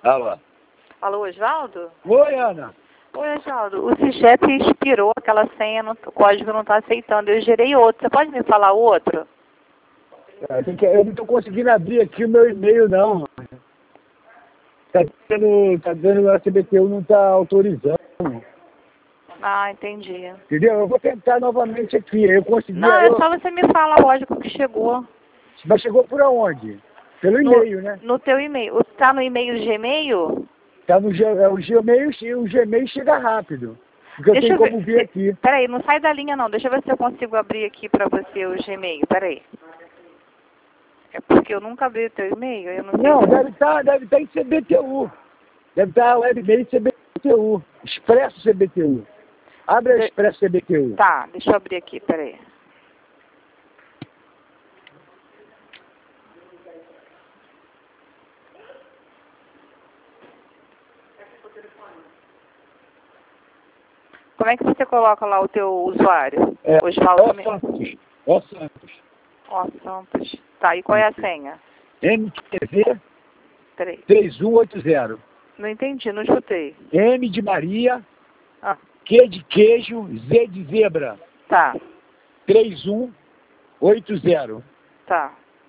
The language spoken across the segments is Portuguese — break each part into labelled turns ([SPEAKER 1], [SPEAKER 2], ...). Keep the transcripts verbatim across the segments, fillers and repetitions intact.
[SPEAKER 1] Alô.
[SPEAKER 2] Alô, Osvaldo?
[SPEAKER 1] Oi, Ana.
[SPEAKER 2] Oi, Osvaldo. O CIGEP expirou aquela senha, no, o código não está aceitando. Eu gerei outro. Você pode me falar o outro?
[SPEAKER 1] É, tem que- eu não estou conseguindo abrir aqui o meu e-mail, não. Tá dando, tá dando, a C B T U não está autorizando.
[SPEAKER 2] Ah, entendi.
[SPEAKER 1] Entendeu? Eu vou tentar novamente aqui. Eu consegui.
[SPEAKER 2] Não, é
[SPEAKER 1] Eu,
[SPEAKER 2] só você me falar o código que chegou.
[SPEAKER 1] mas chegou por aonde? Pelo
[SPEAKER 2] No,
[SPEAKER 1] e-mail, né?
[SPEAKER 2] no teu e-mail. Está no e-mail Gmail?
[SPEAKER 1] Tá no G- é, o Gmail, o Gmail chega rápido. Porque eu
[SPEAKER 2] Deixa
[SPEAKER 1] tenho
[SPEAKER 2] eu ver.
[SPEAKER 1] como ver aqui.
[SPEAKER 2] Peraí, não sai da linha não. Deixa eu ver se eu consigo abrir aqui para você o Gmail. Peraí. É porque eu nunca abri o teu e-mail. Eu não sei.
[SPEAKER 1] Não,
[SPEAKER 2] se...
[SPEAKER 1] deve estar deve tá em C B T U. Deve estar webmail C B T U. Expresso C B T U. Abre a
[SPEAKER 2] De...
[SPEAKER 1] Expresso C B T U.
[SPEAKER 2] Tá, deixa eu abrir aqui. Peraí. Como é que você coloca lá o teu usuário?
[SPEAKER 1] É,
[SPEAKER 2] Osvaldo
[SPEAKER 1] ó
[SPEAKER 2] Me-
[SPEAKER 1] Santos. Ó Santos.
[SPEAKER 2] Ó, Santos. Tá, e qual é a senha?
[SPEAKER 1] M T V
[SPEAKER 2] Peraí.
[SPEAKER 1] três um oito zero.
[SPEAKER 2] Não entendi, não escutei.
[SPEAKER 1] M de Maria,
[SPEAKER 2] Ah,
[SPEAKER 1] Q de queijo, Z de zebra.
[SPEAKER 2] tá,
[SPEAKER 1] três um oito zero.
[SPEAKER 2] tá.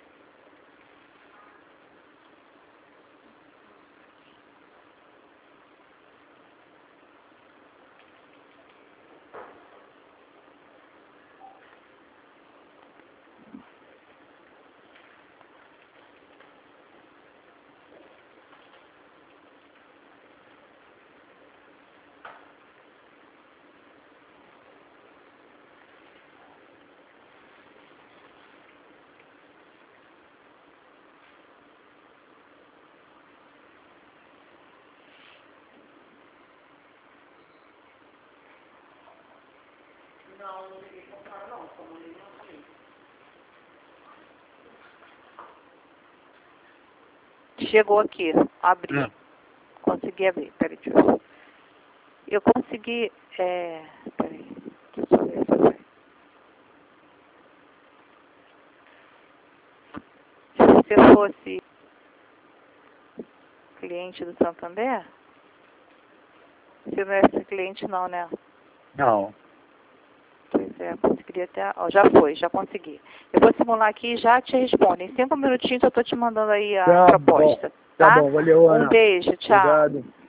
[SPEAKER 2] Chegou aqui, abri.
[SPEAKER 1] Ah.
[SPEAKER 2] Consegui abrir, peraí, deixa eu ver. Eu consegui, é... Peraí, deixa eu ver se vai. Se você fosse cliente do Santander, você não é esse cliente não, né?
[SPEAKER 1] Não.
[SPEAKER 2] Pois é, conseguiria até... Ó, já foi, já consegui. Eu vou simular aqui e já te respondo. Em cinco minutinhos eu tô te mandando aí a
[SPEAKER 1] Tá
[SPEAKER 2] proposta.
[SPEAKER 1] bom. Tá
[SPEAKER 2] Tá?
[SPEAKER 1] bom, valeu, Ana.
[SPEAKER 2] Um beijo, tchau.
[SPEAKER 1] Obrigado.